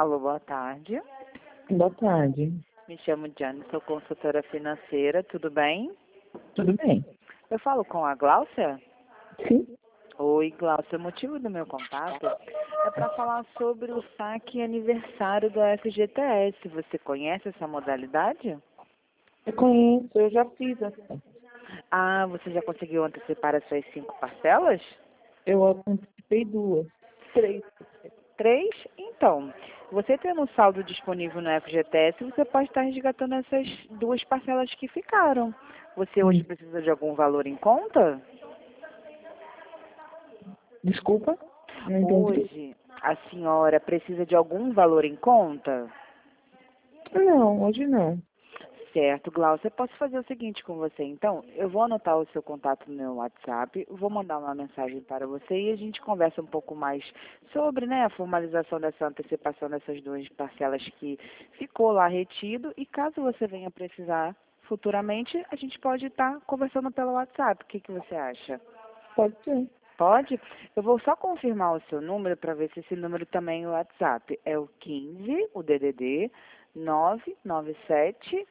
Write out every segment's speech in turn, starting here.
Alô, boa tarde. Boa tarde. Me chamo Diane, sou consultora financeira, tudo bem? Tudo bem? Eu falo com a Gláucia? Sim. Oi, Gláucia, o motivo do meu contato é para falar sobre o saque aniversário do FGTS. Você conhece essa modalidade? Eu conheço, eu já fiz assim. Ah, você já conseguiu antecipar as suas 5 parcelas? Eu antecipei 2. 3. 3? Então, você tendo um saldo disponível no FGTS, você pode estar resgatando essas 2 parcelas que ficaram. Você hoje precisa de algum valor em conta? Desculpa? Não entendi. Hoje, a senhora precisa de algum valor em conta? Não, hoje não. Certo, Glaucia, eu posso fazer o seguinte com você, então? Eu vou anotar o seu contato no meu WhatsApp, vou mandar uma mensagem para você e a gente conversa um pouco mais sobre, né, a formalização dessa antecipação dessas 2 parcelas que ficou lá retido e caso você venha precisar futuramente, a gente pode estar conversando pelo WhatsApp. O que você acha? Pode ser. Pode? Eu vou só confirmar o seu número para ver se esse número também é o WhatsApp. É o 15, o DDD, 997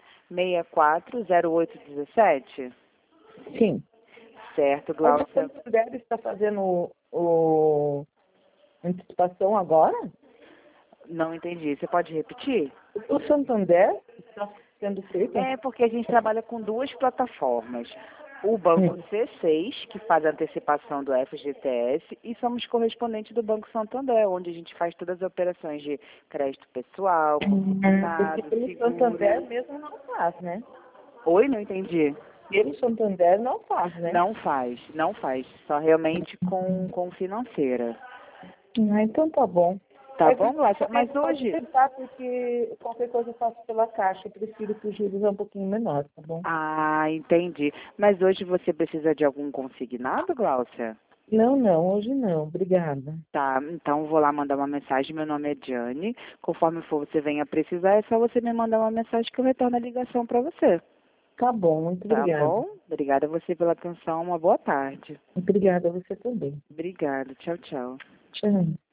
640817. Sim. Certo, O Glaucia. Santander está fazendo o antecipação agora? Não entendi. Você pode repetir? O Santander está sendo feito? É porque a gente trabalha com 2 plataformas. O Banco C6, que faz a antecipação do FGTS, e somos correspondentes do Banco Santander, onde a gente faz todas as operações de crédito pessoal, consignado, Porque pelo seguro. Santander mesmo não faz, né? Oi, não entendi. Pelo Santander não faz, né? Não faz, não faz. Só realmente com financeira. Ah, então tá bom. Tá É que bom, Glaucia? Mas pode hoje... tentar, porque qualquer coisa eu faço pela Caixa. Eu prefiro que os juros é um pouquinho menor, tá bom? Ah, entendi. Mas hoje você precisa de algum consignado, Glaucia? Não, não, hoje não. Obrigada. Tá, então vou lá mandar uma mensagem. Meu nome é Diane. Conforme for você venha precisar, é só você me mandar uma mensagem que eu retorno a ligação para você. Tá bom, muito Tá obrigada. bom? Obrigada a você pela atenção. Uma boa tarde. Obrigada a você também. Obrigada. Tchau, tchau. Tchau.